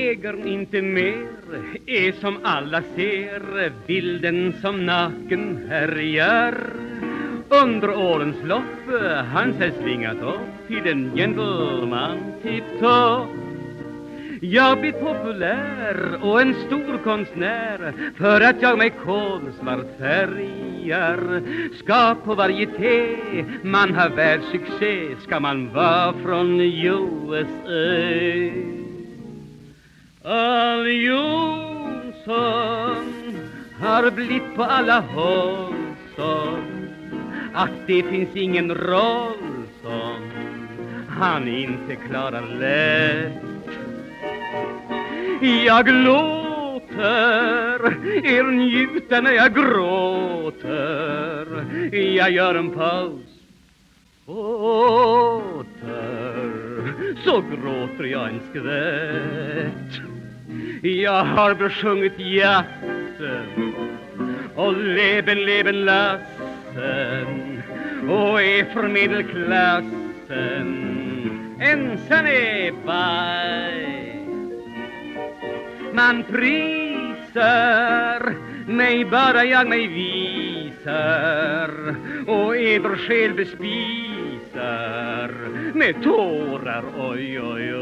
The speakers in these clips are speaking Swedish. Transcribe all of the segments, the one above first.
Jägern inte mer är som alla ser, vilden som naken härjar. Under årens lopp han sig svingat upp till en gentleman tipptopp. Jag blir populär och en stor konstnär för att jag mig kolsvart färgar. Ska på varieté man har världssuccé, ska man vara från USA. Al Jonsson har blivit på alla håll sån att det finns ingen roll som han inte klarar lätt. Jag låter er njuta när jag gråter. Jag gör en paus, åter, så gråter jag en skvätt. Jag har besjungit jassen och leben lassen och är för medelklassen ensam är baj. Man prisar mig bara jag mig visar och eder själ bespisar med tårar, oj, oj,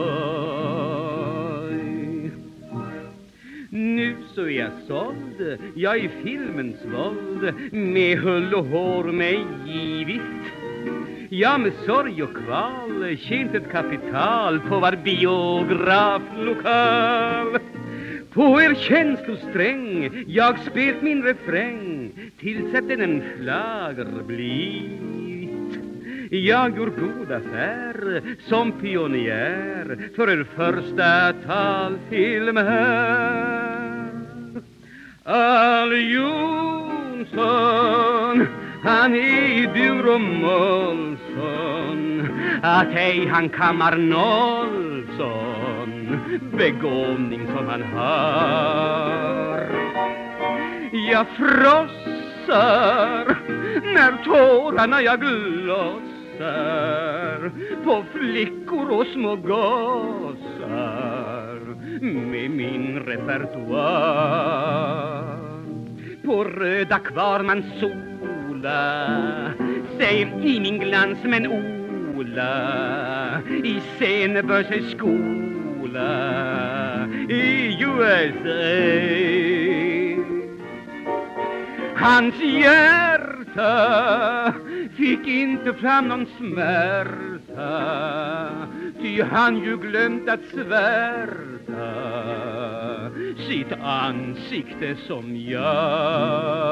oj. Nu så är jag såld, jag är filmens våld, med hull och hår mig givit. Jag med sorg och kval tjänt ett kapital på var biograflokal. På er känslosträng jag spelat min refräng tills att den en schlager blivit. Jag gjorde god affär som pionjär för er första talfilm här. Al Jonsson, han är i dur och målsson, att ej han kammar noll sån begåvning som han har. Jag frossar när tårarna jag glossar på flickor och små gossar med min repertoar. På röda kvar man sola, säger i min glans men Ola i scen bör sig skola i USA. Hans hjärta fick inte fram någon smärta, ty han ju glömt att svärta sitt ansikte som jag.